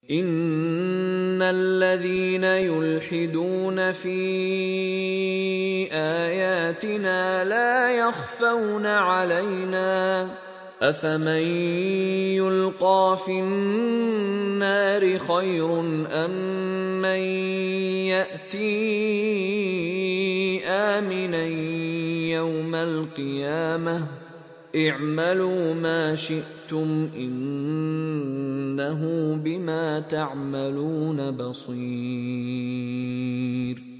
إن الذين يلحدون في آياتنا لا يخفون علينا أفمن يلقى في النار خير أم من يأتي آمنا يوم القيامة اعملوا ما شئتم إنه بما تعملون بصير.